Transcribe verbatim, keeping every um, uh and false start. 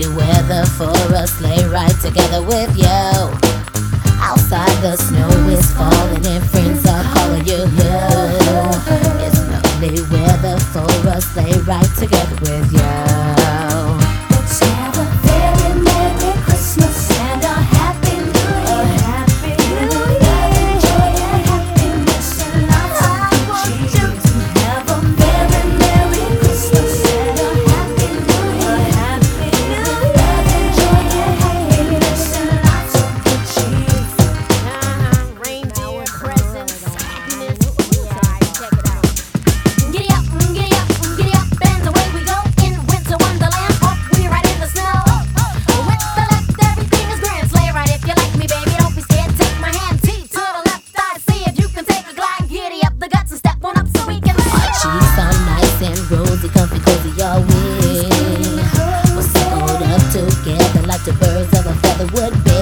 lovely weather for a sleigh ride together with you. Outside the snow is falling and friends are calling you. It's lovely weather for a sleigh ride together with you. Let's have a very Merry Christmas and a Happy New Year. Happy New Year. Joy and happiness and lots of cheers. Have a very Merry Christmas and a Happy New Year. Happy New Year. Joy and happiness and lots of good cheers. Uh-huh. Reindeer presents, happiness. Check it out. Giddy up, giddy up, giddy up, and away we go in winter wonderland. Off we ride in the snow. With the left, everything is grand. Sleigh ride if you like me, baby. Don't be scared. Take my hand. T to the left. I see if you can take a glide. Giddy up the guts and step on up so we can Our cheeks are nice and rosy, comfy, cozy, all we. We're snuggled up together like the birds of a feather would be.